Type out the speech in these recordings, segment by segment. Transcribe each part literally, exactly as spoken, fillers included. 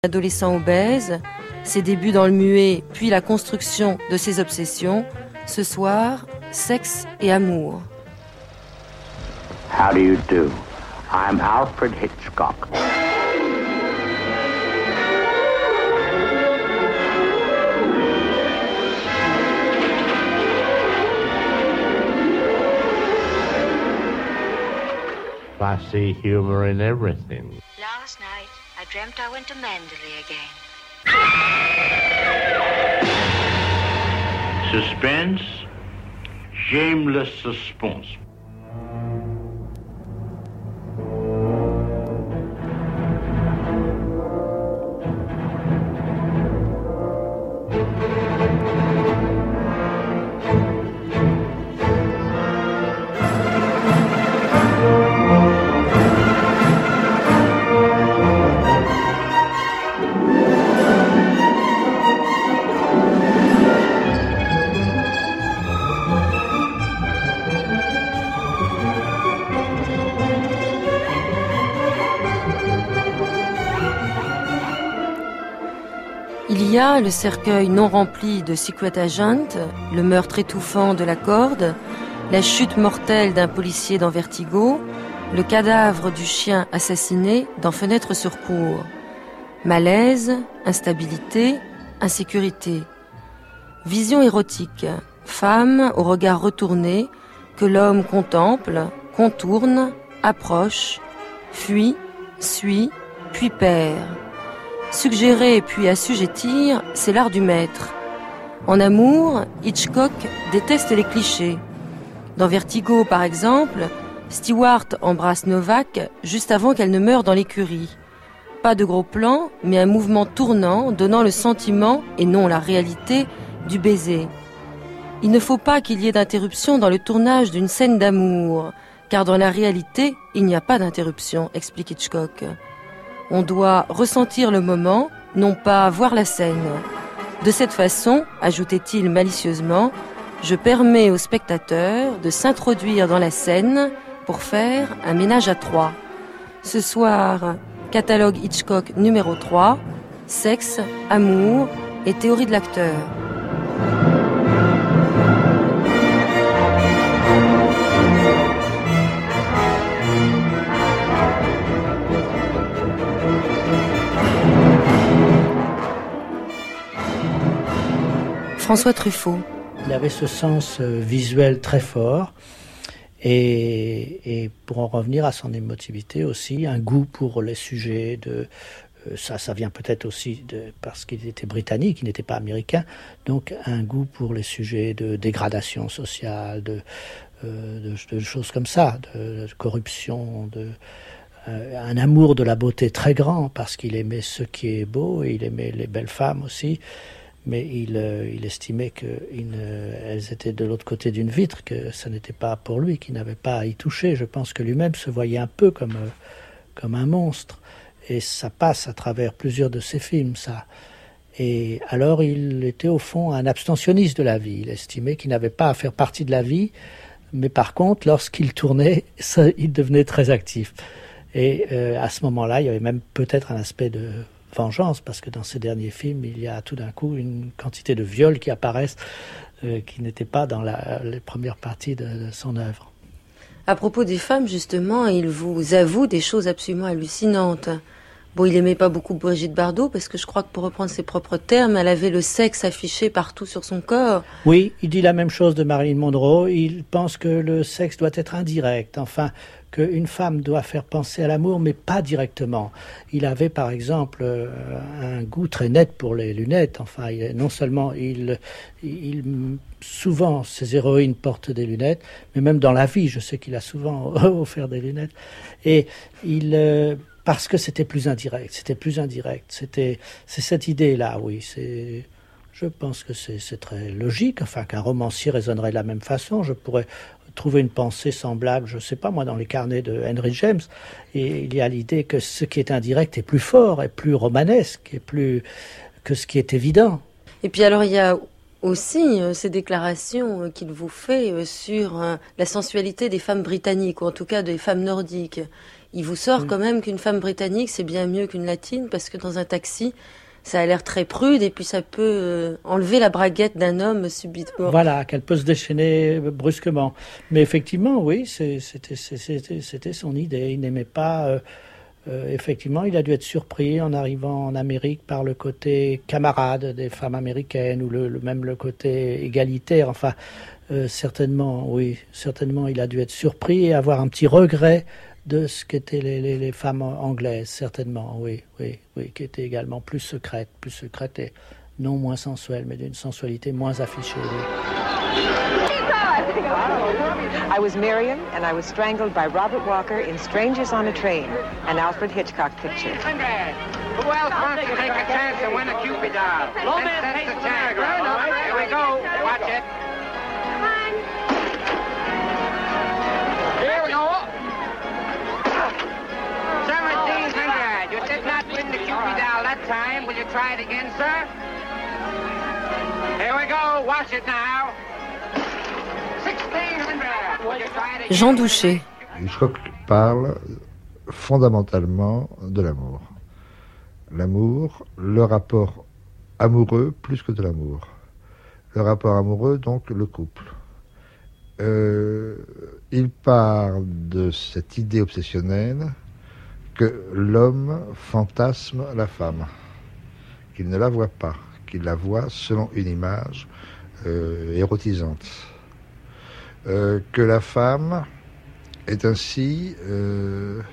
Adolescent obèse, ses débuts dans le muet, puis la construction de ses obsessions. Ce soir, sexe et amour. How do you do? I'm Alfred Hitchcock. I see humor in everything. Last night, I dreamt I went to Mandalay again. Suspense, shameless suspense. Il y a le cercueil non rempli de Secret Agent, le meurtre étouffant de la corde, la chute mortelle d'un policier dans Vertigo, le cadavre du chien assassiné dans Fenêtre sur cour. Malaise, instabilité, insécurité. Vision érotique, femme au regard retourné, que l'homme contemple, contourne, approche, fuit, suit, puis perd. Suggérer puis assujettir, c'est l'art du maître. En amour, Hitchcock déteste les clichés. Dans Vertigo, par exemple, Stewart embrasse Novak juste avant qu'elle ne meure dans l'écurie. Pas de gros plan, mais un mouvement tournant donnant le sentiment, et non la réalité, du baiser. Il ne faut pas qu'il y ait d'interruption dans le tournage d'une scène d'amour, car dans la réalité, il n'y a pas d'interruption, explique Hitchcock. On doit ressentir le moment, non pas voir la scène. De cette façon, ajoutait-il malicieusement, je permets au spectateur de s'introduire dans la scène pour faire un ménage à trois. Ce soir, catalogue Hitchcock numéro trois, sexe, amour et théorie de l'acteur. François Truffaut. Il avait ce sens euh, visuel très fort et, et pour en revenir à son émotivité aussi, un goût pour les sujets de euh, ça, ça vient peut-être aussi de, parce qu'il était britannique, il n'était pas américain, donc un goût pour les sujets de dégradation sociale, de, euh, de, de choses comme ça, de, de corruption, de euh, un amour de la beauté très grand parce qu'il aimait ce qui est beau et il aimait les belles femmes aussi. Mais il, euh, il estimait qu'elles étaient de l'autre côté d'une vitre, que ça n'était pas pour lui, qu'il n'avait pas à y toucher. Je pense que lui-même se voyait un peu comme, euh, comme un monstre. Et ça passe à travers plusieurs de ses films, ça. Et alors il était au fond un abstentionniste de la vie. Il estimait qu'il n'avait pas à faire partie de la vie, mais par contre, lorsqu'il tournait, ça, il devenait très actif. Et euh, à ce moment-là, il y avait même peut-être un aspect de vengeance, parce que dans ces derniers films, il y a tout d'un coup une quantité de viols qui apparaissent euh, qui n'étaient pas dans la, les premières parties de, de son œuvre. À propos des femmes, justement, il vous avoue des choses absolument hallucinantes. Bon, il aimait pas beaucoup Brigitte Bardot, parce que je crois que pour reprendre ses propres termes, elle avait le sexe affiché partout sur son corps. Oui, il dit la même chose de Marilyn Monroe. Il pense que le sexe doit être indirect, enfin, qu'une femme doit faire penser à l'amour, mais pas directement. Il avait, par exemple, un goût très net pour les lunettes. Enfin, il, non seulement il, il, souvent, ses héroïnes portent des lunettes, mais même dans la vie, je sais qu'il a souvent offert des lunettes. Et il, parce que c'était plus indirect, c'était plus indirect. C'était, c'est cette idée-là, oui. C'est, je pense que c'est, c'est très logique. Enfin, qu'un romancier raisonnerait de la même façon. Je pourrais trouver une pensée semblable, je ne sais pas moi, dans les carnets de Henry James, et il y a l'idée que ce qui est indirect est plus fort, est plus romanesque, est plus que ce qui est évident. Et puis alors il y a aussi euh, ces déclarations euh, qu'il vous fait euh, sur euh, la sensualité des femmes britanniques, ou en tout cas des femmes nordiques. il vous sort oui. quand même qu'une femme britannique, c'est bien mieux qu'une latine, parce que dans un taxi, ça a l'air très prude, et puis ça peut euh, enlever la braguette d'un homme subitement. Voilà, qu'elle peut se déchaîner brusquement. Mais effectivement, oui, c'est, c'était, c'était, c'était son idée. Il n'aimait pas... Euh, euh, effectivement, il a dû être surpris en arrivant en Amérique par le côté camarade des femmes américaines, ou le, le même le côté égalitaire. Enfin, euh, certainement, oui, certainement, il a dû être surpris et avoir un petit regret de ce qu'étaient les, les, les femmes anglaises, certainement, oui, oui, oui, qui étaient également plus secrètes, plus secrètes et non moins sensuelles, mais d'une sensualité moins affichée. Oui. I was Miriam, and I was strangled by Robert Walker in Strangers on a Train, an Alfred Hitchcock picture. Who else wants to take a chance to win a Cupid doll? That's the chance. Here we go. Watch it. Here we go. seventeen hundred. You did not win the Cupid doll that time. Will you try it again, sir? Here we go. Watch it now. sixteen hundred. Will you try it again? Jean Douché. Hitchcock parle fondamentalement de l'amour. L'amour, le rapport amoureux plus que de l'amour. Le rapport amoureux, donc le couple. Euh, il parle de cette idée obsessionnelle que l'homme fantasme la femme, qu'il ne la voit pas, qu'il la voit selon une image euh, érotisante, euh, que la femme est ainsi euh,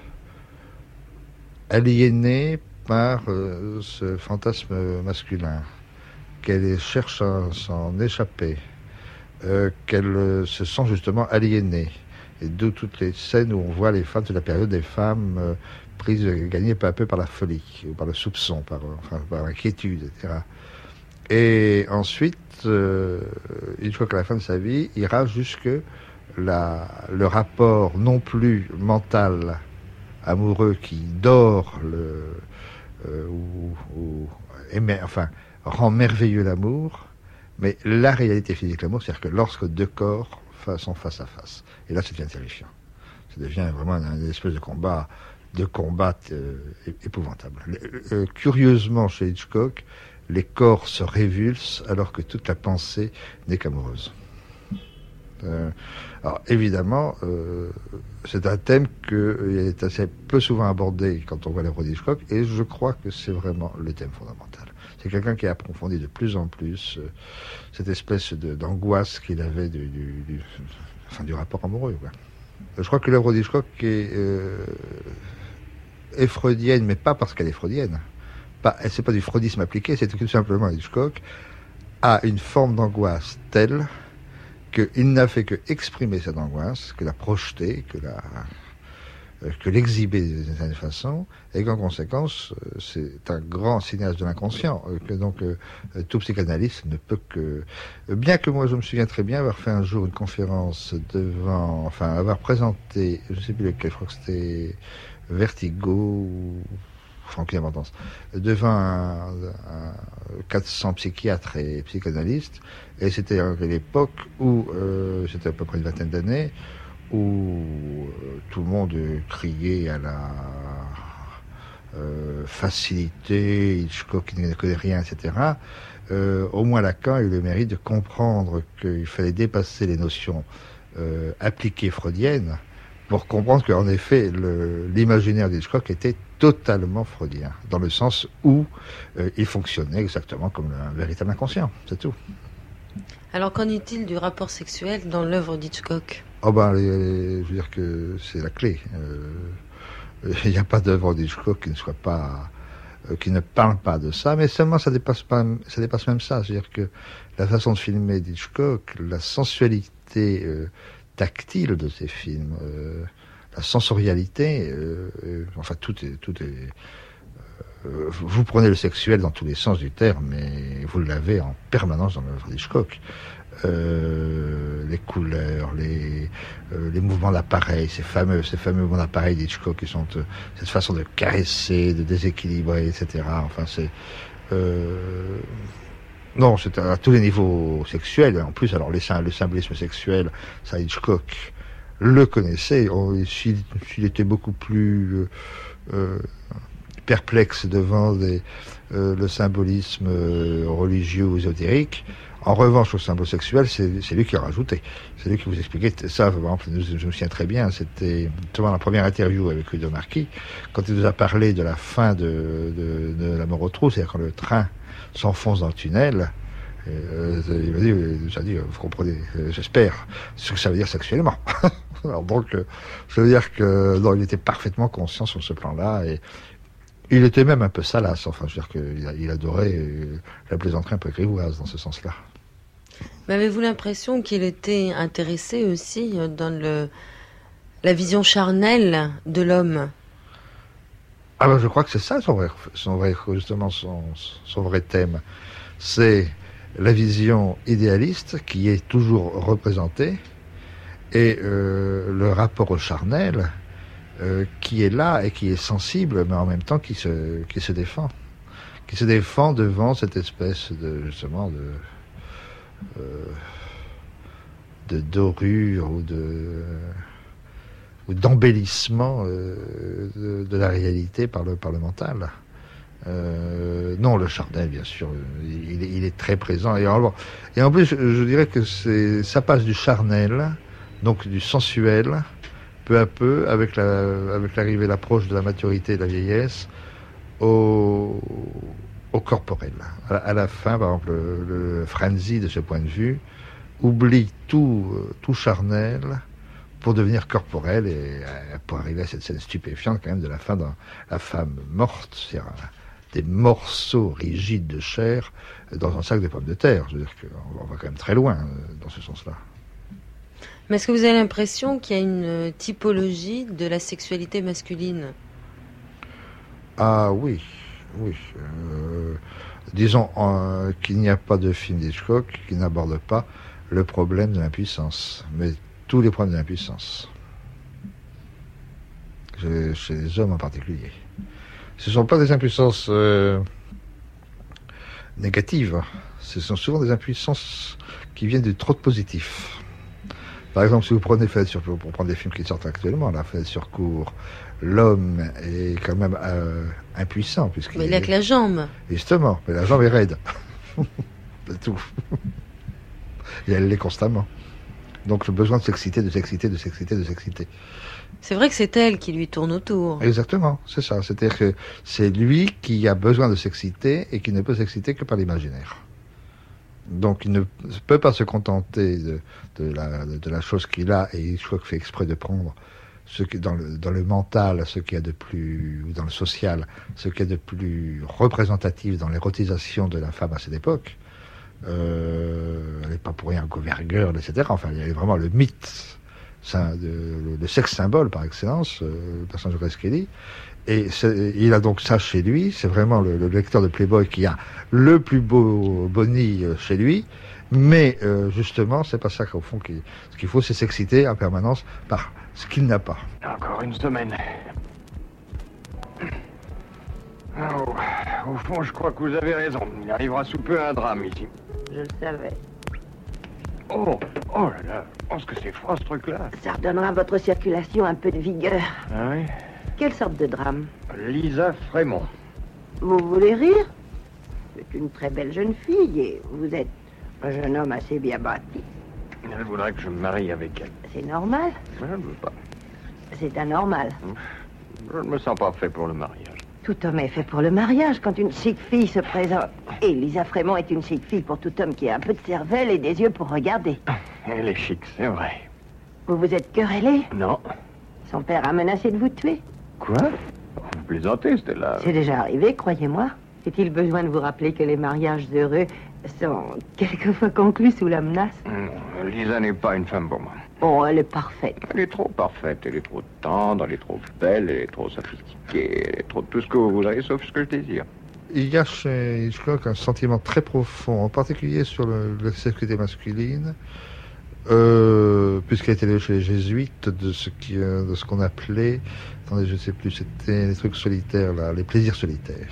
aliénée par euh, ce fantasme masculin, qu'elle cherche à s'en échapper, euh, qu'elle euh, se sent justement aliénée. Et d'où toutes les scènes où on voit les femmes, toute la période des femmes euh, prises, gagnées peu à peu par la folie, ou par le soupçon, par, enfin, par l'inquiétude, et cetera. Et ensuite, euh, une fois qu'à la fin de sa vie, ira jusque la, le rapport non plus mental, amoureux, qui dort le, euh, ou, ou émer, enfin, rend merveilleux l'amour, mais la réalité physique de l'amour, c'est-à-dire que lorsque deux corps sont face à face, et là ça devient terrifiant, ça devient vraiment un, une espèce de combat, de combat euh, épouvantable. Euh, curieusement, chez Hitchcock, les corps se révulsent alors que toute la pensée n'est qu'amoureuse. Euh, alors évidemment, euh, c'est un thème qui euh, est assez peu souvent abordé quand on voit l'œuvre d'Hitchcock, et je crois que c'est vraiment le thème fondamental. C'est quelqu'un qui a approfondi de plus en plus euh, cette espèce de, d'angoisse qu'il avait du, du, du, enfin, du rapport amoureux. Quoi. Je crois que l'œuvre d'Hitchcock est, euh, est freudienne, mais pas parce qu'elle est freudienne. Pas, c'est pas du freudisme appliqué, c'est tout simplement Hitchcock a une forme d'angoisse telle qu'il n'a fait que exprimer cette angoisse, que la projeter, que la que l'exhiber d'une certaine façon, et qu'en conséquence, c'est un grand cinéaste de l'inconscient, que donc euh, tout psychanalyste ne peut que... Bien que moi, je me souviens très bien avoir fait un jour une conférence devant... Enfin, avoir présenté, je ne sais plus lequel, je crois que c'était Vertigo ou Franklin Abondance, devant un, un quatre cents psychiatres et psychanalystes, et c'était à l'époque où, euh, c'était à peu près une vingtaine d'années, où euh, tout le monde criait à la euh, facilité, Hitchcock qui ne connaît rien, et cetera. Euh, au moins Lacan a eu le mérite de comprendre qu'il fallait dépasser les notions euh, appliquées freudiennes pour comprendre qu'en effet le, l'imaginaire d'Hitchcock était totalement freudien, dans le sens où euh, il fonctionnait exactement comme un véritable inconscient, c'est tout. Alors qu'en est-il du rapport sexuel dans l'œuvre d'Hitchcock ? Oh ben, les, les, je veux dire que c'est la clé. Il euh, n'y a pas d'œuvre d'Hitchcock qui ne soit pas, euh, qui ne parle pas de ça, mais seulement ça dépasse pas, ça dépasse même ça. C'est-à-dire que la façon de filmer d'Hitchcock, la sensualité euh, tactile de ses films, euh, la sensorialité, euh, euh, enfin tout est, tout est. Euh, vous prenez le sexuel dans tous les sens du terme, mais vous l'avez en permanence dans l'œuvre d'Hitchcock. Euh, les couleurs, les, euh, les mouvements d'appareil, ces fameux, ces fameux mouvements d'appareil d'Hitchcock qui sont euh, cette façon de caresser, de déséquilibrer, et cetera. Enfin, c'est euh, non, c'est à, à tous les niveaux sexuels. En plus, alors les, le symbolisme sexuel, ça Hitchcock le connaissait. On, s'il, s'il était beaucoup plus euh, euh, perplexe devant des, euh, le symbolisme euh, religieux ou ésotérique, en revanche, au symbole sexuel, c'est, c'est lui qui a rajouté. C'est lui qui vous expliquait ça. Par exemple, je me souviens très bien, c'était notamment la première interview avec Udo Marquis, quand il nous a parlé de la fin de, de, de La mort au trou, c'est-à-dire quand le train s'enfonce dans le tunnel. Euh, il m'a dit, j'ai dit, vous comprenez, euh, j'espère, ce que ça veut dire sexuellement. Alors donc, euh, ça veut dire que non, il était parfaitement conscient sur ce plan-là, et il était même un peu salace. Enfin, je veux dire qu'il il adorait euh, la plaisanterie un peu grivoise dans ce sens-là. Mais avez-vous l'impression qu'il était intéressé aussi dans le, la vision charnelle de l'homme? Ah ben, je crois que c'est ça son vrai, son vrai, justement son, son vrai thème. C'est la vision idéaliste qui est toujours représentée, et euh, le rapport au charnel euh, qui est là et qui est sensible, mais en même temps qui se, qui se défend. Qui se défend devant cette espèce de, justement, de, euh, de dorure ou de, ou d'embellissement euh, de, de la réalité par le, par le mental. Euh, non, le charnel, bien sûr, il, il est très présent. Et en, et en plus, je, je dirais que c'est, ça passe du charnel, donc du sensuel, peu à peu, avec, la, avec l'arrivée, l'approche de la maturité et de la vieillesse, au, au corporel. À la, à la fin, par exemple, le, le frenzy, de ce point de vue, oublie tout, tout charnel pour devenir corporel et pour arriver à cette scène stupéfiante quand même de la fin, dans la femme morte, c'est-à-dire des morceaux rigides de chair dans un sac de pommes de terre. Je veux dire qu'on va quand même très loin dans ce sens-là. Mais est-ce que vous avez l'impression qu'il y a une typologie de la sexualité masculine? Ah oui, oui. Euh, disons euh, qu'il n'y a pas de film d'Hitchcock qui n'aborde pas le problème de l'impuissance, mais tous les problèmes de l'impuissance, chez, chez les hommes en particulier. Ce ne sont pas des impuissances euh, négatives, ce sont souvent des impuissances qui viennent de trop de positif. Par exemple, si vous prenez Fenêtre sur cour, pour prendre des films qui sortent actuellement, la Fenêtre sur cour, l'homme est quand même euh, impuissant. Mais il n'a que la jambe. Justement, mais la jambe est raide. C'est tout. Et elle l'est constamment. Donc le besoin de s'exciter, de s'exciter, de s'exciter, de s'exciter. C'est vrai que c'est elle qui lui tourne autour. Exactement, c'est ça. C'est-à-dire que c'est lui qui a besoin de s'exciter et qui ne peut s'exciter que par l'imaginaire. Donc il ne peut pas se contenter de, de, la, de la chose qu'il a, et je crois qu'il fait exprès de prendre ce qui, dans, le, dans le mental, ce qu'il y a de plus, ou dans le social, ce qu'il y a de plus représentatif dans l'érotisation de la femme à cette époque. Euh, elle n'est pas pour rien Gover Girl, et cetera. Enfin, il y a vraiment le mythe, ça, de, le, le sexe symbole par excellence, euh, le personnage de Grace Kelly. Et il a donc ça chez lui. C'est vraiment le, le lecteur de Playboy qui a le plus beau boni chez lui. Mais euh, justement, c'est pas ça qu'au fond, qu'il, ce qu'il faut, c'est s'exciter en permanence par ce qu'il n'a pas. Encore une semaine. Oh, au fond, je crois que vous avez raison. Il arrivera sous peu un drame ici. Je le savais. Oh, oh là là, oh, ce que c'est froid ce truc-là. Ça redonnera à votre circulation un peu de vigueur. Ah oui? Quelle sorte de drame? Lisa Frémont. Vous voulez rire? C'est une très belle jeune fille et vous êtes un jeune homme assez bien bâti. Elle voudrait que je me marie avec elle. C'est normal? Je ne veux pas. C'est anormal. Je ne me sens pas fait pour le mariage. Tout homme est fait pour le mariage quand une chic fille se présente. Et Lisa Frémont est une chic fille pour tout homme qui a un peu de cervelle et des yeux pour regarder. Elle est chic, c'est vrai. Vous vous êtes querellé? Non. Son père a menacé de vous tuer? Quoi? Vous plaisantez, Stella. C'est déjà arrivé, croyez-moi. Est-il besoin de vous rappeler que les mariages heureux sont quelquefois conclus sous la menace? Mmh, Lisa n'est pas une femme pour moi. Oh, elle est parfaite. Elle est trop parfaite, elle est trop tendre, elle est trop belle, elle est trop sophistiquée, elle est trop tout ce que vous voudrez, sauf ce que je désire. Il y a chez Hitchcock un sentiment très profond, en particulier sur le, la sexualité masculine, euh, puisqu'il a été lu chez les jésuites, de ce, qui, de ce qu'on appelait, attendez, je ne sais plus, c'était les trucs solitaires, là, les plaisirs solitaires.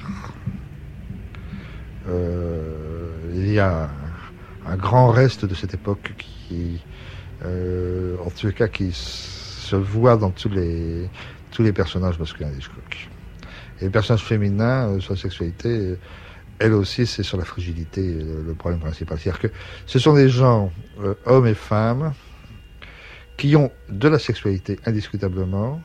Euh, il y a un, un grand reste de cette époque qui, euh, en tout cas, qui se voit dans tous les, tous les personnages masculins d'Hitchcock. Et les personnages féminins, euh, sur la sexualité, euh, elle aussi, c'est sur la fragilité euh, le problème principal. C'est-à-dire que ce sont des gens, euh, hommes et femmes, qui ont de la sexualité indiscutablement,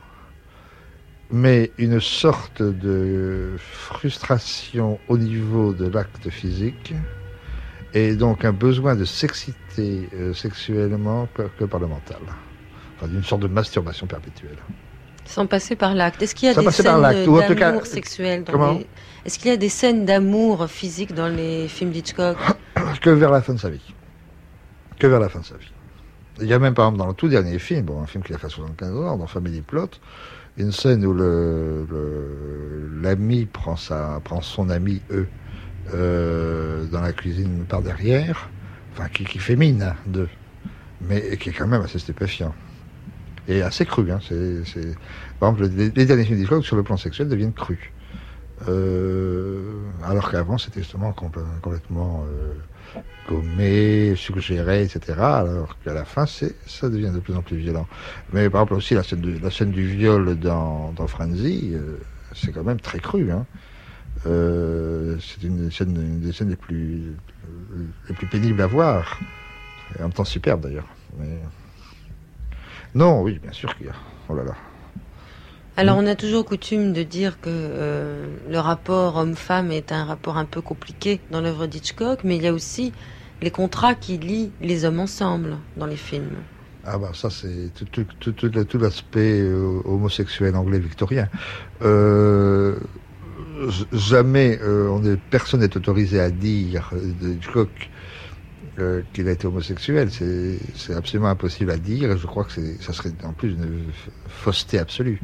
mais une sorte de frustration au niveau de l'acte physique, et donc un besoin de s'exciter euh, sexuellement que, que par le mental. Enfin, d'une sorte de masturbation perpétuelle. Sans passer par l'acte. Est-ce qu'il y a Sans des passer par scènes l'acte, ou en tout d'amour cas, sexuel dans comment les... Est-ce qu'il y a des scènes d'amour physique dans les films d'Hitchcock? Que vers la fin de sa vie. Que vers la fin de sa vie. Il y a même, par exemple, dans le tout dernier film, bon, un film qu'il a fait à soixante-quinze ans, dans Family Plot, une scène où le, le, l'ami prend, sa, prend son ami, eux, euh, dans la cuisine par derrière, enfin, qui, qui fait mine d'eux, mais qui est quand même assez stupéfiant. Et assez cru, hein. C'est, c'est... Par exemple, les, les derniers films d'Hitchcock, sur le plan sexuel, deviennent crus. Euh, alors qu'avant, c'était justement compl- complètement euh, gommé, suggéré, et cetera. Alors qu'à la fin, c'est, ça devient de plus en plus violent. Mais par exemple, aussi, la scène, de, la scène du viol dans, dans Frenzy, euh, c'est quand même très cru, hein. Euh, c'est une, scène, une des scènes les plus, les plus pénibles à voir. Et en même temps superbe, d'ailleurs. Mais... Non, oui, bien sûr qu'il y a. Oh là là. Alors, on a toujours coutume de dire que euh, le rapport homme-femme est un rapport un peu compliqué dans l'œuvre d'Hitchcock, mais il y a aussi les contrats qui lient les hommes ensemble dans les films. Ah bah ça, c'est tout, tout, tout, tout, tout l'aspect euh, homosexuel anglais victorien. Euh, jamais euh, on est, personne n'est autorisé à dire de Hitchcock euh, qu'il a été homosexuel. C'est, c'est absolument impossible à dire, et je crois que c'est, ça serait en plus une fausseté absolue.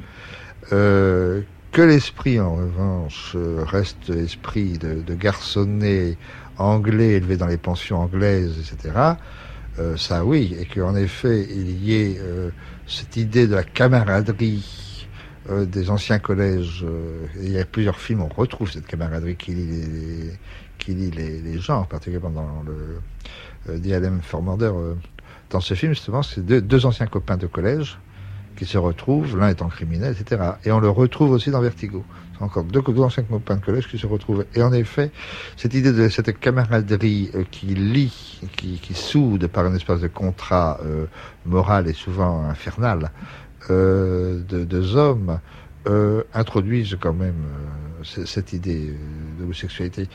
Euh, que l'esprit, en revanche, reste esprit de, de garçonnet anglais élevé dans les pensions anglaises, et cetera, euh, ça oui, et qu'en effet, il y ait euh, cette idée de la camaraderie euh, des anciens collèges, euh, et il y a plusieurs films, on retrouve cette camaraderie qui lie les, qui lie les, les gens, particulièrement dans le euh, D L M for Murder. Euh, dans ce film, justement, c'est deux, deux anciens copains de collège qui se retrouvent, l'un étant criminel, et cetera. Et on le retrouve aussi dans Vertigo. C'est encore deux, deux anciens copains de collège qui se retrouvent. Et en effet, cette idée de cette camaraderie euh, qui lie, qui, qui soude par un espèce de contrat euh, moral et souvent infernal euh, de deux hommes, euh, introduisent quand même euh, c- cette idée euh, d'homosexualité.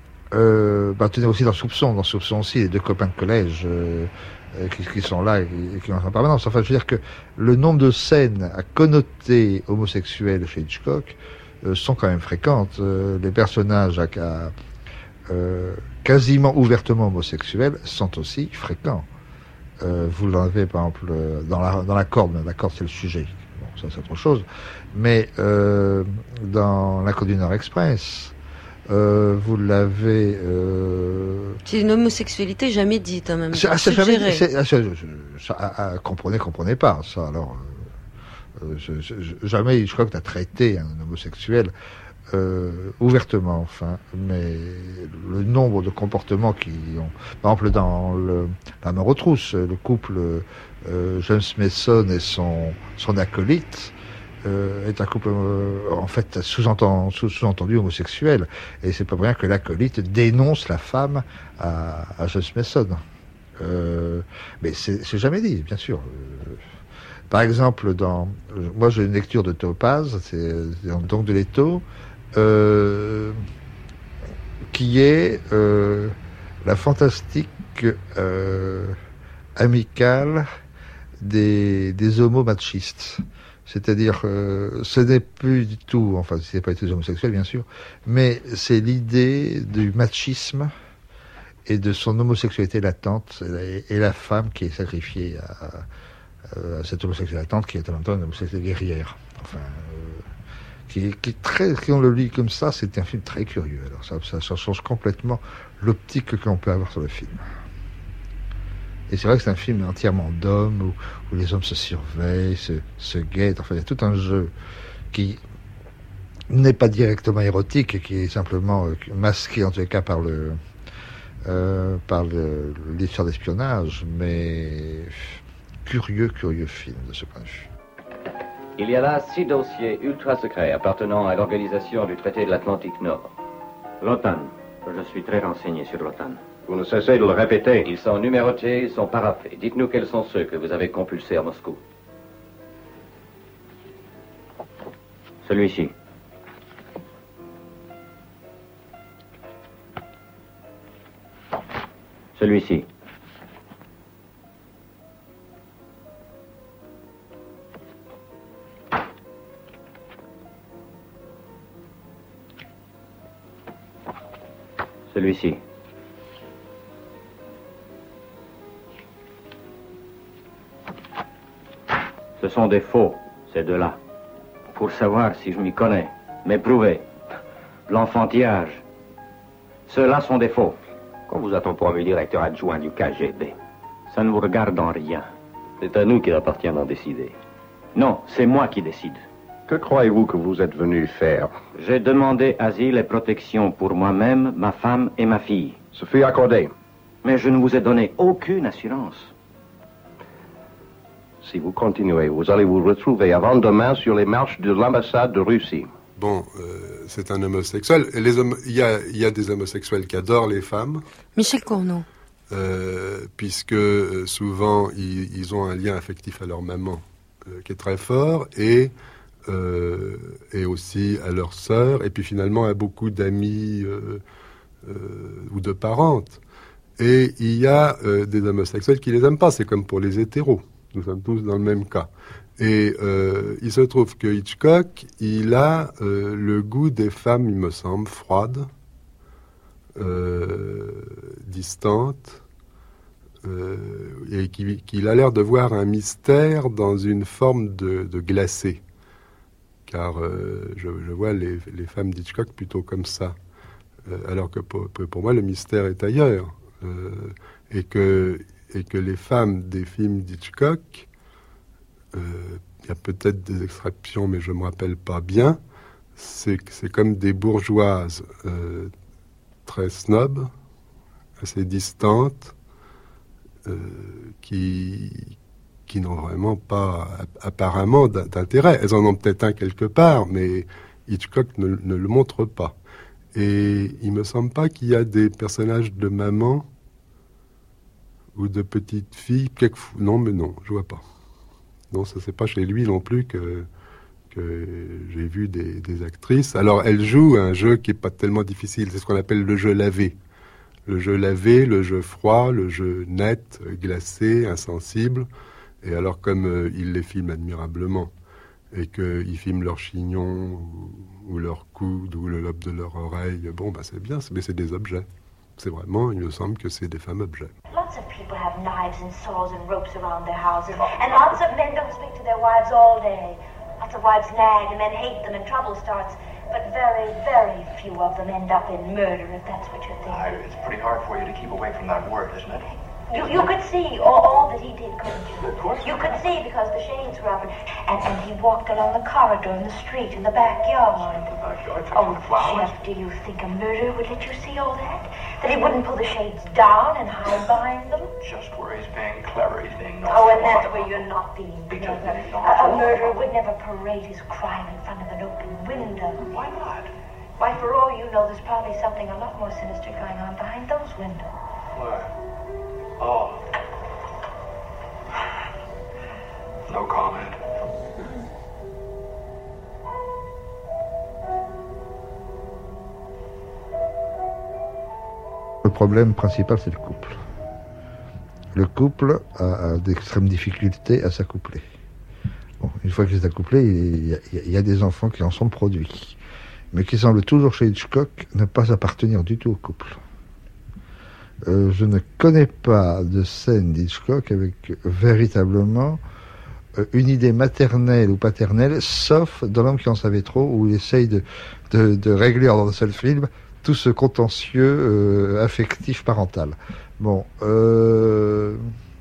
Euh, bah, tenez aussi dans Soupçon, dans Soupçon aussi, les deux copains de collège euh, euh, qui, qui sont là et qui ont en permanence. Enfin, je veux dire que le nombre de scènes à connoter homosexuelles chez Hitchcock euh, sont quand même fréquentes. Euh, les personnages à, à euh, quasiment ouvertement homosexuels sont aussi fréquents. Euh, vous l'avez par exemple dans la, dans la corde, mais la corde c'est le sujet. Bon, ça c'est autre chose. Mais euh, dans La Côte du Nord Express, Euh, vous l'avez. Euh... C'est une homosexualité jamais dite, en même temps. Ah, c'est jamais dit. C'est, ah, c'est, ça, ah, ah, comprenez, comprenez pas ça. Alors, euh, je, je, jamais je crois que tu as traité un homosexuel euh, ouvertement, enfin. Mais le nombre de comportements qui ont, par exemple, dans le, La Mort aux trousses, le couple euh, James Mason et son son acolyte. Euh, est un couple euh, en fait sous-entend, sous, sous-entendu homosexuel, et c'est pas pour rien que l'acolyte dénonce la femme à, à James Mason. Euh, mais c'est, c'est jamais dit, bien sûr. Euh, par exemple, dans moi j'ai une lecture de Topaz, c'est, c'est donc de Leto, euh, qui est euh, la fantastique euh, amicale des, des homos machistes. C'est-à-dire, euh, ce n'est plus du tout, enfin, c'est pas été homosexuel, bien sûr, mais c'est l'idée du machisme et de son homosexualité latente, et, et la femme qui est sacrifiée à, à cette homosexualité latente, qui est en même temps une homosexualité guerrière. Enfin, euh, qui, qui est très, si on le lit comme ça, c'est un film très curieux. Alors, ça, ça, ça change complètement l'optique que l'on peut avoir sur le film. Et c'est vrai que c'est un film entièrement d'hommes, où, où les hommes se surveillent, se, se guettent. Enfin, il y a tout un jeu qui n'est pas directement érotique, et qui est simplement euh, masqué, en tout cas, par le euh, par le, l'histoire d'espionnage, mais curieux, curieux film de ce point de vue. Il y a là six dossiers ultra secrets appartenant à l'organisation du traité de l'Atlantique Nord. L'OTAN. Je suis très renseigné sur l'OTAN. Vous ne cessez de le répéter. Ils sont numérotés, ils sont paraphés. Dites-nous quels sont ceux que vous avez compulsés à Moscou. Celui-ci. Celui-ci. Celui-ci. Ce sont des faux, ces deux-là. Pour savoir si je m'y connais, m'éprouver. De l'enfantillage. Ceux-là sont des faux. Qu'on vous a-t-on promu directeur adjoint du K G B? Ça ne vous regarde en rien. C'est à nous qu'il appartient d'en décider. Non, c'est moi qui décide. Que croyez-vous que vous êtes venu faire? J'ai demandé asile et protection pour moi-même, ma femme et ma fille. Ce fut accordé. Mais je ne vous ai donné aucune assurance. Si vous continuez, vous allez vous retrouver avant-demain sur les marches de l'ambassade de Russie. Bon, euh, c'est un homosexuel. Et les homo- il y a, il y a des homosexuels qui adorent les femmes. Michel Cournot. Euh, puisque euh, souvent, ils, ils ont un lien affectif à leur maman euh, qui est très fort, et, euh, et aussi à leur sœur, et puis finalement à beaucoup d'amis euh, euh, ou de parentes. Et il y a euh, des homosexuels qui les aiment pas, c'est comme pour les hétéros. Nous sommes tous dans le même cas. Et euh, il se trouve que Hitchcock, il a euh, le goût des femmes, il me semble, froides, euh, distantes, euh, et qu'il, qu'il a l'air de voir un mystère dans une forme de, de glacé. Car euh, je, je vois les, les femmes d'Hitchcock plutôt comme ça. Euh, alors que pour, pour moi, le mystère est ailleurs. Euh, et que... et que les femmes des films d'Hitchcock, il euh, y a peut-être des exceptions, mais je ne me rappelle pas bien, c'est, c'est comme des bourgeoises euh, très snobs, assez distantes, euh, qui, qui n'ont vraiment pas, apparemment, d'intérêt. Elles en ont peut-être un quelque part, mais Hitchcock ne, ne le montre pas. Et il ne me semble pas qu'il y a des personnages de maman ou de petites filles, non, mais non, je vois pas. Non, ça c'est pas chez lui non plus que, que j'ai vu des, des actrices. Alors, elle joue un jeu qui est pas tellement difficile, c'est ce qu'on appelle le jeu lavé. Le jeu lavé, le jeu froid, le jeu net, glacé, insensible. Et alors, comme euh, il les filme admirablement, et qu'ils filment leur chignon, ou, ou leur coude, ou le lobe de leur oreille, bon, bah c'est bien, mais c'est des objets. C'est vraiment, il me semble que c'est des femmes objets. Lots of people have knives and saws and ropes around their houses, and lots of men don't speak to their wives all day. Lots of wives nag and men hate them and trouble starts, but very, very few of them end up in murder, if that's what you're thinking. It's pretty hard for you to keep away from that word, isn't it? You, you could see all, all that he did, couldn't you? Of course. You could see because the shades were up, and, and, and he walked along the corridor in the street, in the backyard. The backyard, Oh, the flowers. Jeff, do you think a murderer would let you see all that? That he wouldn't pull the shades down and hide behind them? Just where he's being clever, he's being naughty. Oh, and that's where you're not being He clever. just being A, naughty. a murderer would never parade his crime in front of an open window. Why not? Why, for all you know, there's probably something a lot more sinister going on behind those windows. Where? Oh. No comment. Le problème principal, c'est le couple. Le couple a, a d'extrêmes difficultés à s'accoupler. Bon, une fois qu'ils sont accouplés, il y, a, il y a des enfants qui en sont le produit, mais qui semblent toujours chez Hitchcock ne pas appartenir du tout au couple. Euh, je ne connais pas de scène d'Hitchcock avec véritablement euh, une idée maternelle ou paternelle, sauf dans L'homme qui en savait trop, où il essaye de, de, de régler dans un seul film tout ce contentieux euh, affectif parental. Bon, euh,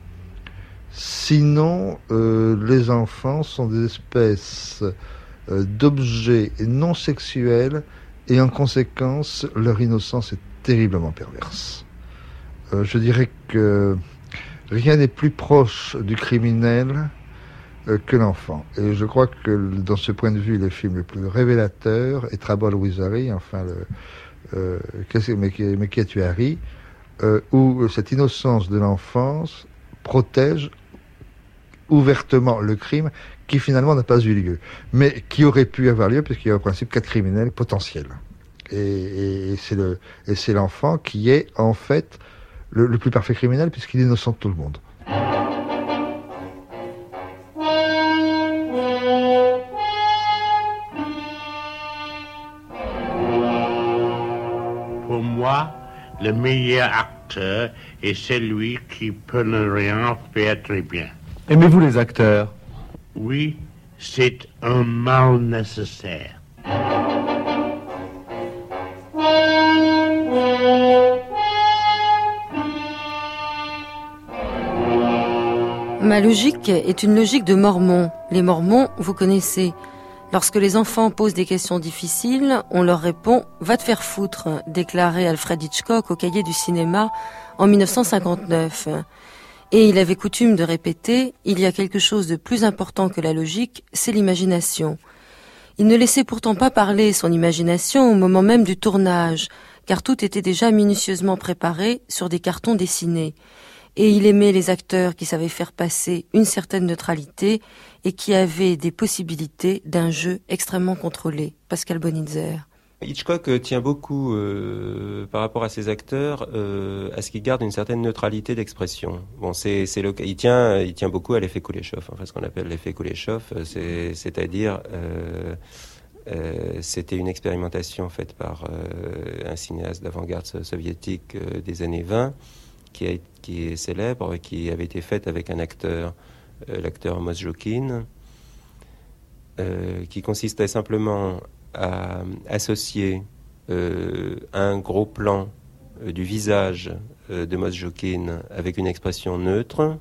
sinon, euh, les enfants sont des espèces euh, d'objets non sexuels, et en conséquence, leur innocence est terriblement perverse. Euh, je dirais que rien n'est plus proche du criminel euh, que l'enfant. Et je crois que dans ce point de vue, le film le plus révélateur est Trouble with Harry, enfin, le, euh, qu'est-ce, mais, qui, mais qui as-tu Harry, euh, où cette innocence de l'enfance protège ouvertement le crime qui finalement n'a pas eu lieu, mais qui aurait pu avoir lieu puisqu'il y a au principe quatre criminels potentiels. Et, et, et, c'est, le, et c'est l'enfant qui est en fait le, le plus parfait criminel puisqu'il innocente tout le monde. Pour moi, le meilleur acteur est celui qui peut ne rien faire très bien. Aimez-vous les acteurs? Oui, c'est un mal nécessaire. Ma logique est une logique de Mormons. Les Mormons, vous connaissez. Lorsque les enfants posent des questions difficiles, on leur répond « Va te faire foutre », déclarait Alfred Hitchcock au Cahier du cinéma en mille neuf cent cinquante-neuf. Et il avait coutume de répéter « Il y a quelque chose de plus important que la logique, c'est l'imagination ». Il ne laissait pourtant pas parler son imagination au moment même du tournage, car tout était déjà minutieusement préparé sur des cartons dessinés. Et il aimait les acteurs qui savaient faire passer une certaine neutralité et qui avaient des possibilités d'un jeu extrêmement contrôlé. Pascal Bonitzer. Hitchcock tient beaucoup, euh, par rapport à ses acteurs, euh, à ce qu'ils gardent une certaine neutralité d'expression. Bon, c'est, c'est le, il tient, il tient beaucoup à l'effet Kuleshov, enfin ce qu'on appelle l'effet Kuleshov, c'est, c'est-à-dire, euh, euh, c'était une expérimentation faite par euh, un cinéaste d'avant-garde soviétique euh, des années vingt, qui, a, qui est célèbre, qui avait été faite avec un acteur, euh, l'acteur Mosjokin, euh, qui consistait simplement à associer euh, un gros plan euh, du visage euh, de Mosjokin avec une expression neutre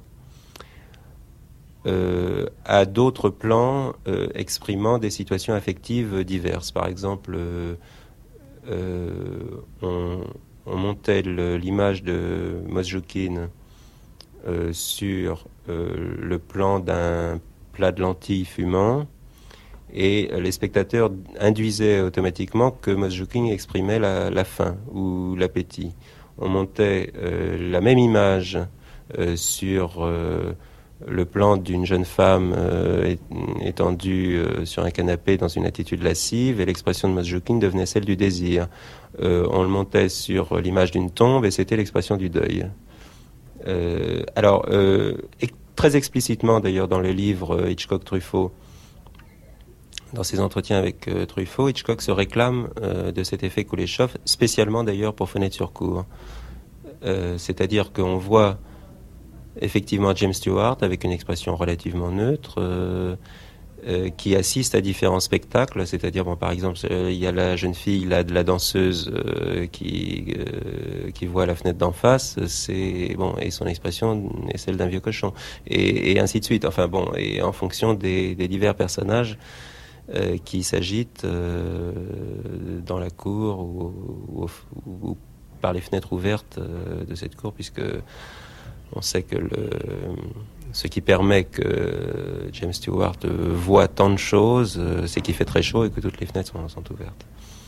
euh, à d'autres plans euh, exprimant des situations affectives diverses. Par exemple, euh, euh, on, on montait le, l'image de Mosjokin euh, sur euh, le plan d'un plat de lentilles fumant, et les spectateurs induisaient automatiquement que Mosjokin exprimait la, la faim ou l'appétit. On montait euh, la même image euh, sur euh, le plan d'une jeune femme euh, étendue euh, sur un canapé dans une attitude lascive, et l'expression de Mosjokin devenait celle du désir. Euh, on le montait sur l'image d'une tombe, et c'était l'expression du deuil. Euh, alors, euh, très explicitement d'ailleurs dans le livre Hitchcock-Truffaut, dans ses entretiens avec euh, Truffaut, Hitchcock se réclame euh, de cet effet Kuleshov, spécialement d'ailleurs pour Fenêtre sur cour. Euh, c'est-à-dire qu'on voit effectivement James Stewart avec une expression relativement neutre, euh, euh, qui assiste à différents spectacles. C'est-à-dire, bon, par exemple, il y a la jeune fille, là, de la danseuse euh, qui euh, qui voit la fenêtre d'en face, c'est bon, et son expression est celle d'un vieux cochon, et, et ainsi de suite. Enfin bon, et en fonction des, des divers personnages Euh, qui s'agitent euh, dans la cour ou, ou, ou, ou par les fenêtres ouvertes euh, de cette cour, puisque on sait que le, ce qui permet que James Stewart voit tant de choses, euh, c'est qu'il fait très chaud et que toutes les fenêtres sont, sont ouvertes.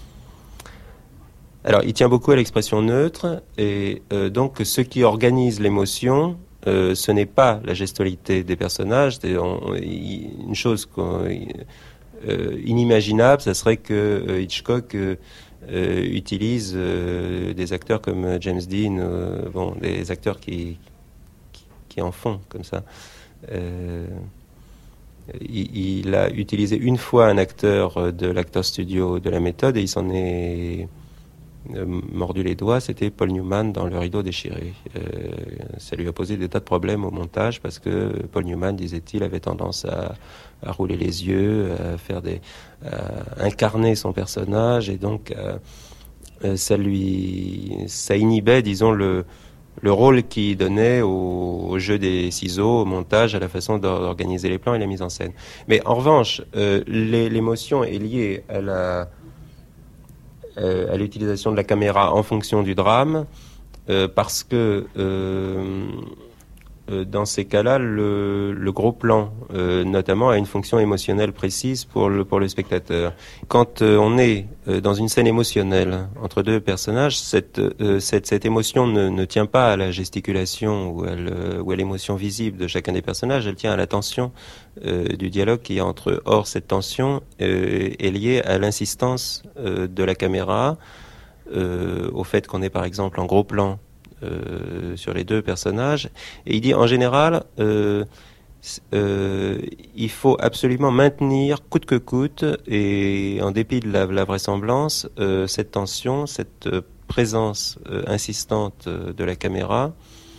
Alors, il tient beaucoup à l'expression neutre, et euh, donc ce qui organise l'émotion, euh, ce n'est pas la gestualité des personnages. C'est, on, on, une chose qu'on... Euh, inimaginable, ça serait que euh, Hitchcock euh, euh, utilise euh, des acteurs comme James Dean, euh, bon, des acteurs qui, qui, qui en font comme ça. Euh, il, il a utilisé une fois un acteur de l'Actors Studio de la méthode, et il s'en est euh, mordu les doigts. C'était Paul Newman dans Le Rideau déchiré. Euh, ça lui a posé des tas de problèmes au montage, parce que Paul Newman, disait-il, avait tendance à à rouler les yeux, à faire des, à incarner son personnage, et donc euh, ça lui, ça inhibait, disons, le le rôle qu'il donnait au, au jeu des ciseaux, au montage, à la façon d'organiser les plans et la mise en scène. Mais en revanche, euh, les, l'émotion est liée à la euh, à l'utilisation de la caméra en fonction du drame, euh, parce que euh, euh, dans ces cas-là, le, le gros plan, euh, notamment, a une fonction émotionnelle précise pour le, pour le spectateur. Quand euh, on est euh, dans une scène émotionnelle entre deux personnages, cette, euh, cette, cette émotion ne, ne tient pas à la gesticulation ou à, le, ou à l'émotion visible de chacun des personnages, elle tient à la tension euh, du dialogue qui est entre eux. Or, cette tension euh, est liée à l'insistance euh, de la caméra, euh, au fait qu'on est par exemple en gros plan Euh, sur les deux personnages, et il dit en général euh, euh, il faut absolument maintenir coûte que coûte, et en dépit de la, la vraisemblance, euh, cette tension, cette euh, présence euh, insistante euh, de la caméra.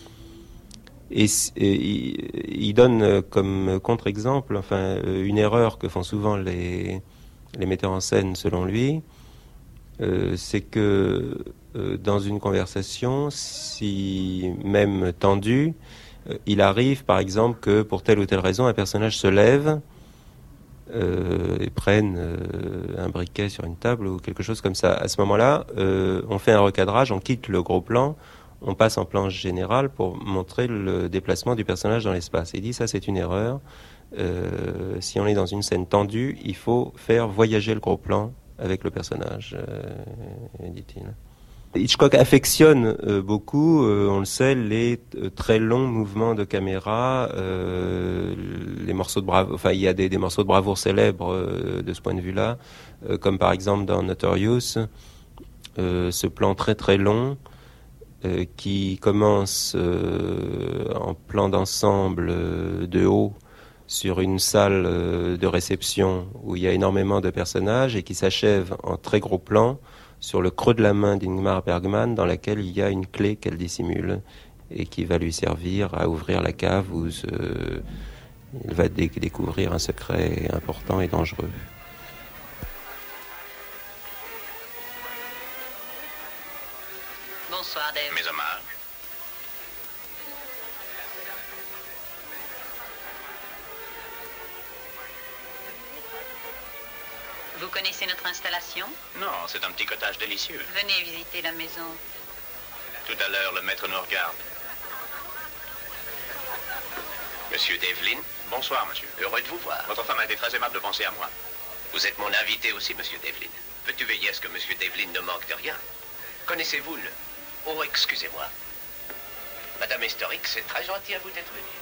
Et, et il, il donne euh, comme contre-exemple, enfin, euh, une erreur que font souvent les, les metteurs en scène selon lui, euh, c'est que euh, dans une conversation, si même tendue, euh, il arrive par exemple que pour telle ou telle raison un personnage se lève euh, et prenne euh, un briquet sur une table ou quelque chose comme ça. À ce moment-là, euh, on fait un recadrage, on quitte le gros plan, on passe en plan général pour montrer le déplacement du personnage dans l'espace. Il dit ça, c'est une erreur. Euh, si on est dans une scène tendue, il faut faire voyager le gros plan avec le personnage, euh, dit-il. Hitchcock affectionne euh, beaucoup, euh, on le sait, les euh, très longs mouvements de caméra, euh, les morceaux de bravoure, enfin il y a des, des morceaux de bravoure célèbres euh, de ce point de vue-là, euh, comme par exemple dans Notorious, euh, ce plan très très long euh, qui commence euh, en plan d'ensemble euh, de haut sur une salle euh, de réception où il y a énormément de personnages et qui s'achève en très gros plan sur le creux de la main d'Ingmar Bergman, dans laquelle il y a une clé qu'elle dissimule et qui va lui servir à ouvrir la cave où se... il va dé- découvrir un secret important et dangereux. Bonsoir, Dave. Mes hommages. Vous connaissez notre installation? Non, c'est un petit cottage délicieux. Venez visiter la maison. Tout à l'heure, le maître nous regarde. Monsieur Devlin? Bonsoir, monsieur. Heureux de vous voir. Votre femme a été très aimable de penser à moi. Vous êtes mon invité aussi, monsieur Devlin. Peux-tu veiller à ce que monsieur Devlin ne manque de rien? Connaissez-vous le... Oh, excusez-moi. Madame Estorick, c'est très gentil à vous d'être venue.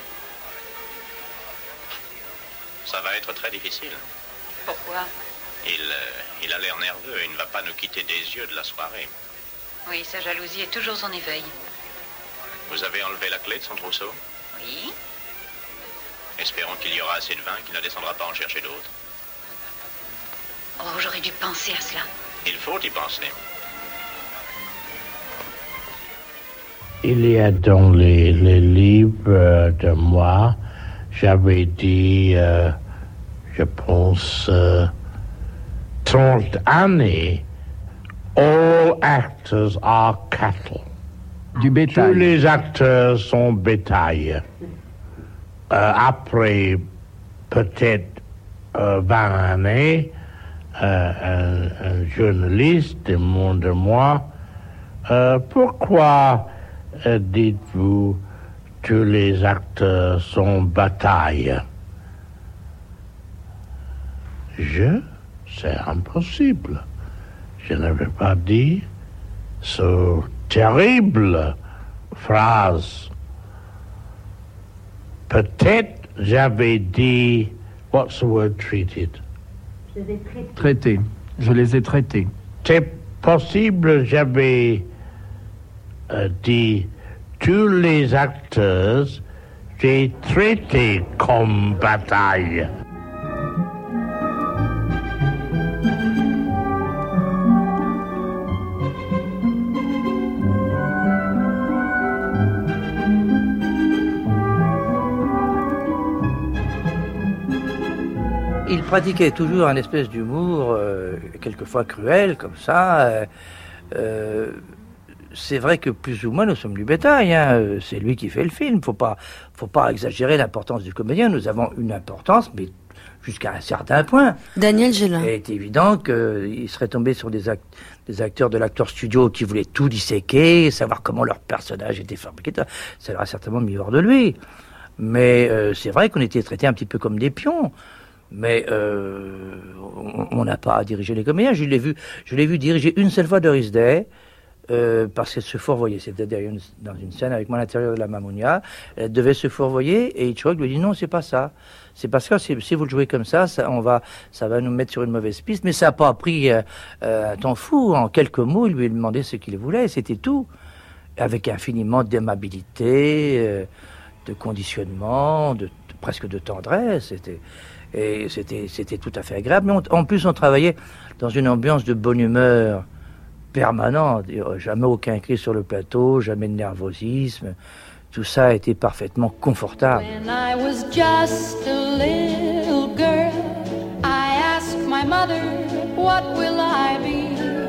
Ça va être très difficile. Pourquoi? Il, euh, il a l'air nerveux, il ne va pas nous quitter des yeux de la soirée. Oui, sa jalousie est toujours en éveil. Vous avez enlevé la clé de son trousseau? Oui. Espérons qu'il y aura assez de vin qu'il ne descendra pas en chercher d'autres. Oh, j'aurais dû penser à cela. Il faut y penser. Il y a dans les, les livres de moi, j'avais dit... Euh, je pense, euh, trente années, all actors are cattle. Du bétail. Tous les acteurs sont bétail. Euh, après peut-être euh, vingt années, euh, un, un journaliste demande de moi, euh, pourquoi euh, dites-vous tous les acteurs sont bataille? Je, c'est impossible. Je n'avais pas dit ce terrible phrase. Peut-être j'avais dit, what's the word treated? Je les ai traités. Je les ai traités. C'est possible, j'avais euh, dit, tous les acteurs, j'ai traité comme bataille. Il pratiquait toujours un espèce d'humour, euh, quelquefois cruel, comme ça. Euh, euh, c'est vrai que plus ou moins nous sommes du bétail. Hein. C'est lui qui fait le film. Faut pas, faut pas exagérer l'importance du comédien. Nous avons une importance, mais jusqu'à un certain point. Daniel Gélin. Il est évident qu'il serait tombé sur des, act- des acteurs de l'acteur studio qui voulaient tout disséquer, savoir comment leur personnage était fabriqué. Ça l'aurait certainement mis hors de lui. Mais euh, c'est vrai qu'on était traités un petit peu comme des pions. Mais euh, on n'a pas à diriger les comédiens. Je l'ai vu, je l'ai vu diriger une seule fois Doris Day. Euh, parce qu'elle se fourvoyait, c'était derrière une, dans une scène avec moi à l'intérieur de la Mamounia, elle devait se fourvoyer et Hitchcock lui dit non, c'est pas ça, c'est parce que si, si vous le jouez comme ça, ça, on va, ça va nous mettre sur une mauvaise piste, mais ça n'a pas pris euh, euh, un temps fou, en quelques mots, il lui a demandé ce qu'il voulait, c'était tout, avec infiniment d'aimabilité, euh, de conditionnement, de, de, presque de tendresse, c'était, et c'était, c'était tout à fait agréable, mais on, en plus on travaillait dans une ambiance de bonne humeur, permanent, jamais aucun cri sur le plateau, jamais de nervosisme, tout ça a été parfaitement confortable. When I was just a little girl, I asked my mother, what will I be?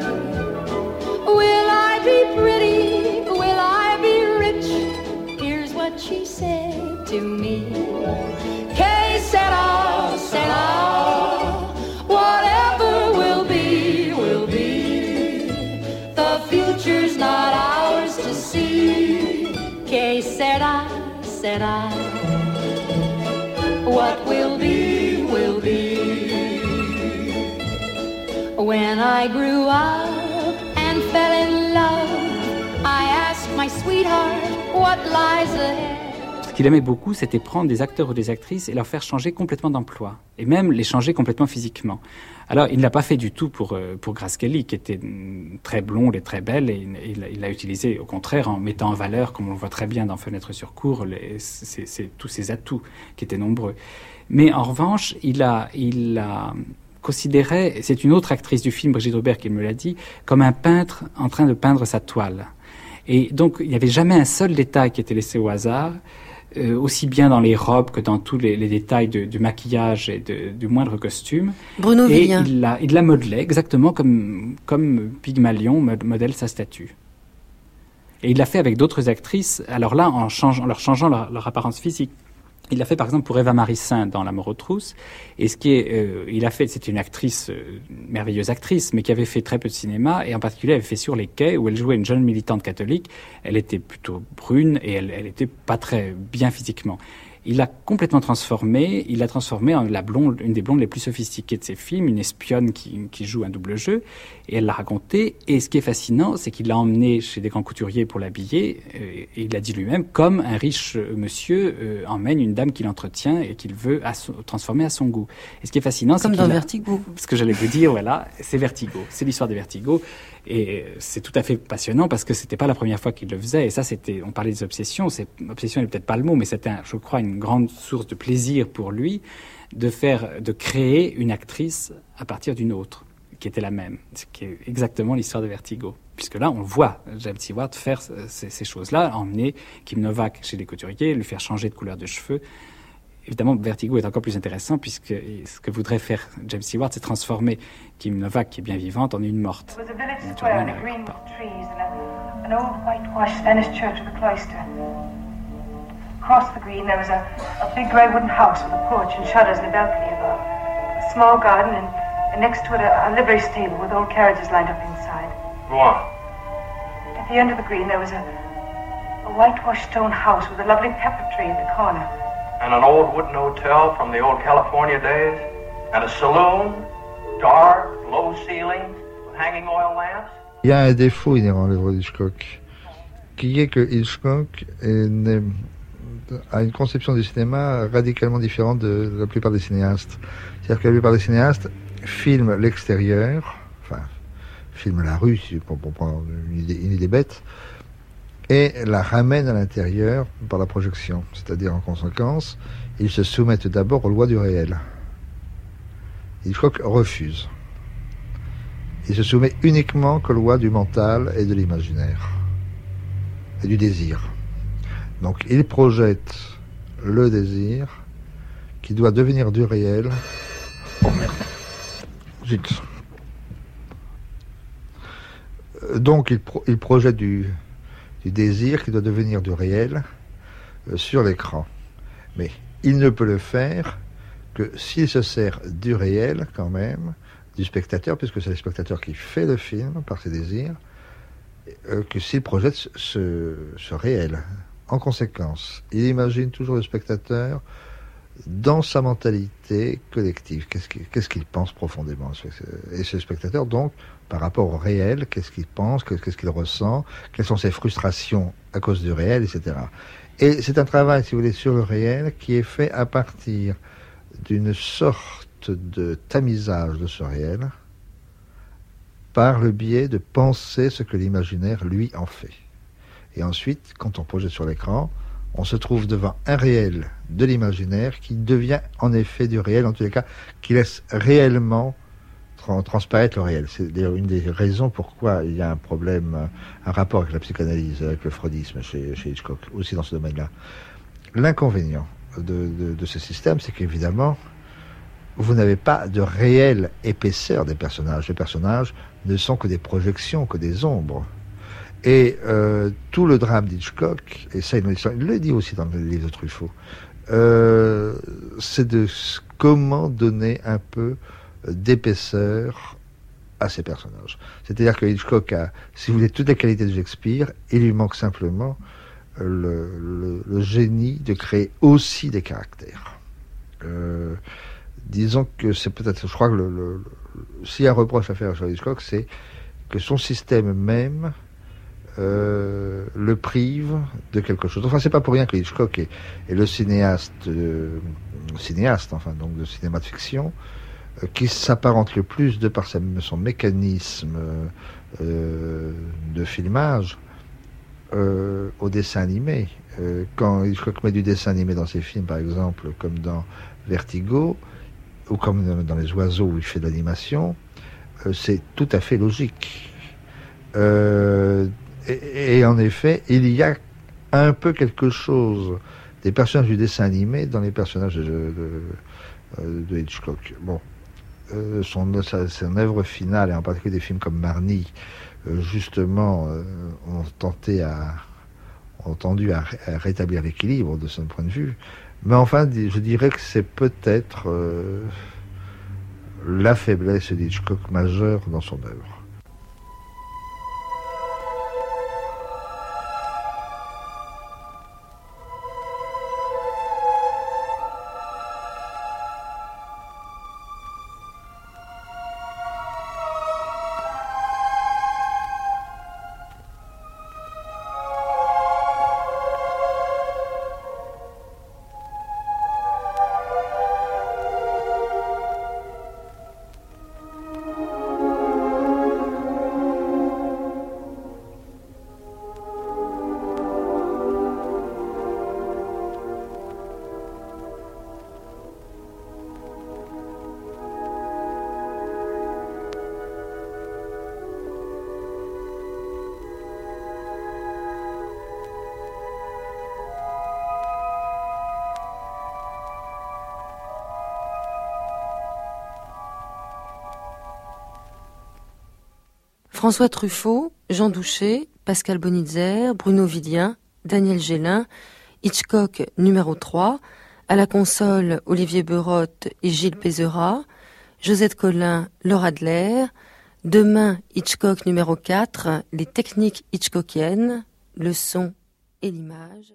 Will I be pretty? Will I be rich? Here's what she said to me. Que sera, sera, whatever will be, will be. The future's not ours to see. Que sera, sera. What will be, will be. When I grew up and fell in love, I asked my sweetheart what lies ahead. Ce qu'il aimait beaucoup, c'était prendre des acteurs ou des actrices et leur faire changer complètement d'emploi, et même les changer complètement physiquement. Alors, il ne l'a pas fait du tout pour, pour Grace Kelly, qui était très blonde et très belle, et il, il l'a utilisé au contraire en mettant en valeur, comme on le voit très bien dans Fenêtre sur cour, les, c'est, c'est, tous ses atouts qui étaient nombreux. Mais en revanche, il a, il a considéré, c'est une autre actrice du film, Brigitte Robert, qui me l'a dit, comme un peintre en train de peindre sa toile. Et donc, il n'y avait jamais un seul détail qui était laissé au hasard, Euh, aussi bien dans les robes que dans tous les, les détails de, du maquillage et de, du moindre costume. Bruno et Villien. il la, il la modelait exactement comme, comme Pygmalion modèle sa statue. Et il l'a fait avec d'autres actrices, alors là, en, change, en leur changeant leur, leur apparence physique. Il l'a fait par exemple pour Eva Marissin dans La mort aux trousses. Et ce qui est, euh, il a fait, c'était une actrice, euh, merveilleuse actrice, mais qui avait fait très peu de cinéma, et en particulier elle avait fait Sur les quais, où elle jouait une jeune militante catholique. Elle était plutôt brune et elle, elle était pas très bien physiquement. Il l'a complètement transformée, il l'a transformée en la blonde, une des blondes les plus sophistiquées de ses films, une espionne qui, qui joue un double jeu, et elle l'a raconté. Et ce qui est fascinant, c'est qu'il l'a emmenée chez des grands couturiers pour l'habiller, euh, et il l'a dit lui-même, comme un riche monsieur euh, emmène une dame qu'il entretient et qu'il veut à so- transformer à son goût. Et ce qui est fascinant, comme c'est dans qu'il a, Vertigo. Ce que j'allais vous dire, voilà, c'est Vertigo, c'est l'histoire de Vertigo. Et c'est tout à fait passionnant parce que c'était pas la première fois qu'il le faisait. Et ça, c'était, on parlait des obsessions. C'est, obsession n'est peut-être pas le mot, mais c'était, un, je crois, une grande source de plaisir pour lui de faire, de créer une actrice à partir d'une autre, qui était la même. Ce qui est exactement l'histoire de Vertigo. Puisque là, on voit James Stewart faire ces, ces choses-là, emmener Kim Novak chez les couturiers, lui faire changer de couleur de cheveux. Évidemment, Vertigo est encore plus intéressant puisque ce que voudrait faire James Stewart, c'est transformer Kim Novak, qui est bien vivante, en une morte. There was a village square and a green with trees and a, an old whitewashed Spanish church with a cloister. Across the green there was a, a big grey wooden house with a porch and shutters and a balcony above. A small garden and, and next to it a, a livery stable with old carriages lined up inside. Go on. At the end of the green there was a, a whitewashed stone house with a lovely pepper tree at the corner. And an old wooden hotel from the old California days. And a saloon, dark, low ceilings, with hanging oil lamps. Il y a un défaut inhérent à l'œuvre d'Hitchcock, qui est que Hitchcock est né, a une conception du cinéma radicalement différente de la plupart des cinéastes. C'est-à-dire que la plupart des cinéastes filment l'extérieur, enfin, filment la rue, pour, pour prendre une idée, une idée bête, et la ramènent à l'intérieur par la projection. C'est-à-dire, en conséquence, ils se soumettent d'abord aux lois du réel. Hitchcock refuse. Il se soumet uniquement qu'aux lois du mental et de l'imaginaire, et du désir. Donc, il projette le désir qui doit devenir du réel. Oh merde. Zut. donc il, pro, il projette du, du désir qui doit devenir du réel euh, sur l'écran. Mais il ne peut le faire que s'il se sert du réel quand même, du spectateur, puisque c'est le spectateur qui fait le film par ses désirs, euh, que s'il projette ce, ce réel. En conséquence, il imagine toujours le spectateur dans sa mentalité collective. Qu'est-ce qu'il, qu'est-ce qu'il pense profondément? Et ce spectateur, donc, par rapport au réel, qu'est-ce qu'il pense, qu'est-ce qu'il ressent, quelles sont ses frustrations à cause du réel, et cetera. Et c'est un travail, si vous voulez, sur le réel qui est fait à partir d'une sorte de tamisage de ce réel par le biais de penser ce que l'imaginaire, lui, en fait. Et ensuite, quand on projette sur l'écran, on se trouve devant un réel de l'imaginaire qui devient en effet du réel, en tous les cas, qui laisse réellement tra- transparaître le réel. C'est d'ailleurs une des raisons pourquoi il y a un problème, un rapport avec la psychanalyse, avec le freudisme chez, chez Hitchcock, aussi dans ce domaine-là. L'inconvénient de, de, de ce système, c'est qu'évidemment, vous n'avez pas de réelle épaisseur des personnages. Les personnages ne sont que des projections, que des ombres. Et euh, tout le drame d'Hitchcock, et ça il le dit aussi dans le livre de Truffaut, euh, c'est de comment donner un peu d'épaisseur à ces personnages. C'est-à-dire que Hitchcock a, si vous voulez, toutes les qualités de Shakespeare, il lui manque simplement le, le, le génie de créer aussi des caractères. Euh, disons que c'est peut-être, je crois que le, le, le, s'il y a un reproche à faire à Hitchcock, c'est que son système même Euh, le prive de quelque chose. Enfin, c'est pas pour rien que Hitchcock est, est le cinéaste, euh, cinéaste, enfin, donc de cinéma de fiction, euh, qui s'apparente le plus, de par sa, son mécanisme euh, de filmage, euh, au dessin animé. Euh, quand Hitchcock met du dessin animé dans ses films, par exemple, comme dans Vertigo, ou comme dans Les Oiseaux où il fait de l'animation, euh, c'est tout à fait logique. Euh, Et, et en effet, il y a un peu quelque chose des personnages du dessin animé dans les personnages de, de, de Hitchcock. Bon, euh, son, sa, son œuvre finale, et en particulier des films comme Marnie, euh, justement, euh, ont tenté à, ont tendu à, à rétablir l'équilibre de son point de vue. Mais enfin, je dirais que c'est peut-être euh, la faiblesse d'Hitchcock majeure dans son œuvre. François Truffaut, Jean Douché, Pascal Bonitzer, Bruno Villien, Daniel Gélin, Hitchcock numéro trois, à la console Olivier Berotte et Gilles Pézera, Josette Collin, Laura Adler, demain Hitchcock numéro quatre, les techniques hitchcockiennes, le son et l'image.